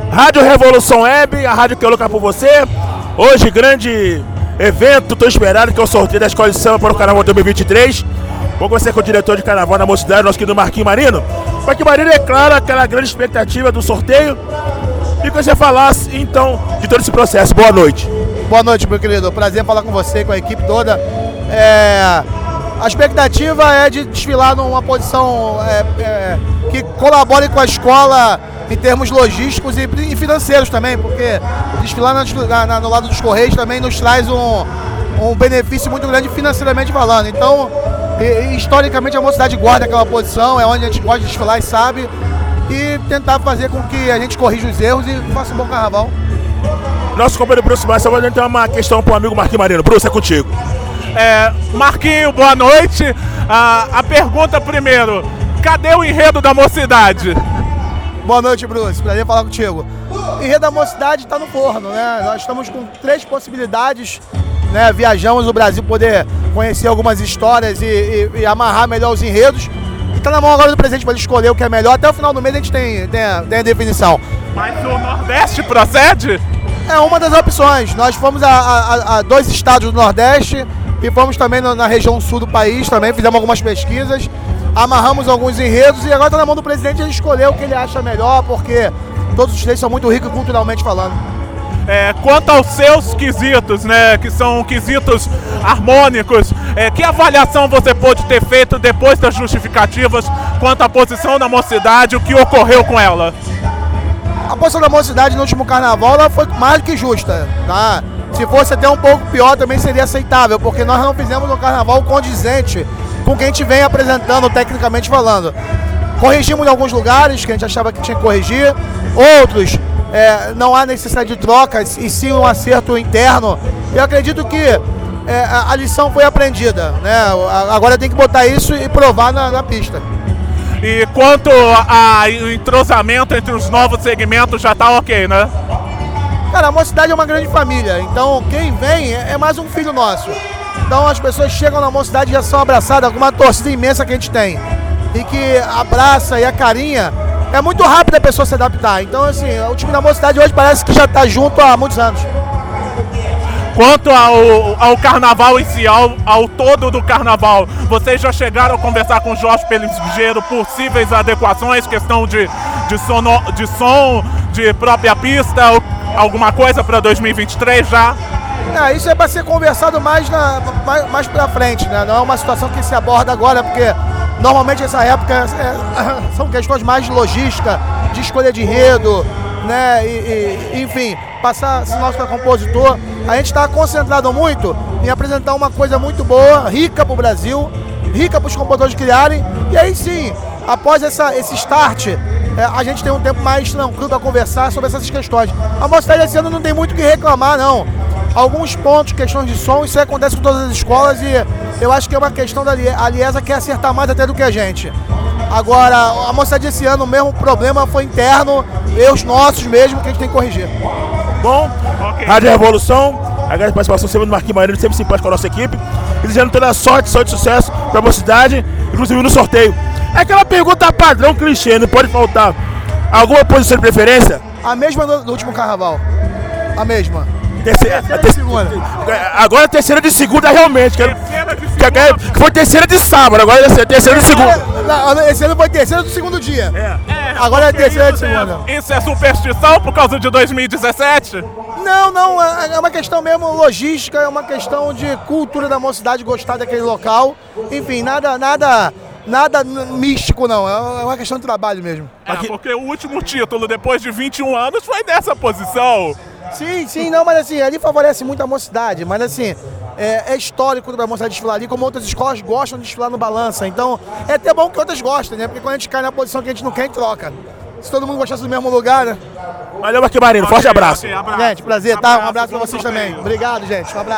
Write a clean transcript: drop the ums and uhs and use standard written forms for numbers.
Rádio Revolução Web, a rádio que é louca por você. Hoje, grande evento, tô esperado, que é o sorteio da Escola de Samba para o Carnaval 2023. Vou conversar com o diretor de Carnaval da Mocidade, nosso querido Marquinhos Marino. Marquinhos Marino, é claro, aquela grande expectativa do sorteio. E que você falasse, então, de todo esse processo. Boa noite. Boa noite, meu querido. Prazer falar com você, com a equipe toda. A expectativa é de desfilar numa posição que colabore com a escola em termos logísticos e financeiros também, porque desfilar no lado dos Correios também nos traz um benefício muito grande financeiramente falando. Então, historicamente, a Mocidade guarda aquela posição, é onde a gente gosta de desfilar e sabe, e tentar fazer com que a gente corrija os erros e faça um bom carnaval. Nosso companheiro Bruce Massa vai ter uma questão para o amigo Marquinhos Marino. Bruce, é contigo. Marquinhos, boa noite. A pergunta primeiro, cadê o enredo da Mocidade? Boa noite, Bruce. Prazer falar contigo. O enredo da Mocidade está no forno, né? Nós estamos com 3 possibilidades, né? Viajamos o Brasil, poder conhecer algumas histórias e amarrar melhor os enredos. E está na mão agora do presidente para ele escolher o que é melhor. Até o final do mês a gente tem a definição. Mas o Nordeste procede? É uma das opções. Nós fomos a 2 estados do Nordeste e fomos também na região sul do país também, fizemos algumas pesquisas, amarramos alguns enredos e agora está na mão do presidente ele escolher o que ele acha melhor, porque todos os 3 são muito ricos culturalmente falando. Quanto aos seus quesitos, né, que são quesitos harmônicos, que avaliação você pôde ter feito depois das justificativas quanto à posição da Mocidade, o que ocorreu com ela? A posição da Mocidade no último carnaval ela foi mais do que justa, tá? Se fosse até um pouco pior também seria aceitável, porque nós não fizemos um carnaval condizente com o que a gente vem apresentando tecnicamente falando. Corrigimos em alguns lugares que a gente achava que tinha que corrigir, outros não há necessidade de trocas e sim um acerto interno. Eu acredito que a lição foi aprendida, né? Agora tem que botar isso e provar na pista. E quanto ao entrosamento entre os novos segmentos, já tá ok, né? Cara, a Mocidade é uma grande família, então quem vem é mais um filho nosso. Então as pessoas chegam na Mocidade e já são abraçadas com uma torcida imensa que a gente tem. E que abraça e a carinha, é muito rápido a pessoa se adaptar. Então assim, o time da Mocidade hoje parece que já está junto há muitos anos. Quanto ao carnaval em si, ao todo do carnaval, vocês já chegaram a conversar com o Jorge Pelingeiro possíveis adequações, questão de som, de própria pista, alguma coisa para 2023 já? Isso é para ser conversado mais para frente, né? Não é uma situação que se aborda agora, porque normalmente essa época são questões mais de logística, de escolha de enredo, né? Enfim, passar sinal para compositor. A gente está concentrado muito em apresentar uma coisa muito boa, rica para o Brasil, rica para os compositores criarem, e aí sim, após esse start, a gente tem um tempo mais tranquilo para conversar sobre essas questões. A Mocidade esse ano não tem muito o que reclamar, não. Alguns pontos, questões de som, isso acontece com todas as escolas e eu acho que é uma questão da Liesa quer acertar mais até do que a gente. Agora, a Mocidade esse ano, o mesmo problema foi interno, erros nossos mesmo, que a gente tem que corrigir. Bom, okay. Rádio Revolução, agradeço a participação sempre do Marquinhos Marino, sempre simpático com a nossa equipe, e desejando toda a sorte e sucesso para a Mocidade, inclusive no sorteio. É aquela pergunta padrão clichê, não pode faltar. Alguma posição de preferência? A mesma do último carnaval, a mesma. Terceira de segunda. Agora é terceira de segunda realmente. Que foi terceira de sábado, agora é terceira de segunda. Esse ano foi terceira do segundo dia. Agora é terceira de segunda. Isso é superstição por causa de 2017? Não, é uma questão mesmo logística, é uma questão de cultura da Mocidade gostar daquele local. Enfim, nada místico não, é uma questão de trabalho mesmo. Porque o último título depois de 21 anos foi dessa posição. Sim, não, mas assim, ali favorece muito a Mocidade, mas assim, é histórico da Mocidade desfilar ali, como outras escolas gostam de desfilar no balança, então é até bom que outras gostem, né, porque quando a gente cai na posição que a gente não quer, a gente troca. Se todo mundo gostasse do mesmo lugar, né? Valeu, Marquinhos Marino, forte abraço. Gente, prazer, tá? Um abraço pra vocês também. Obrigado, gente, um abraço.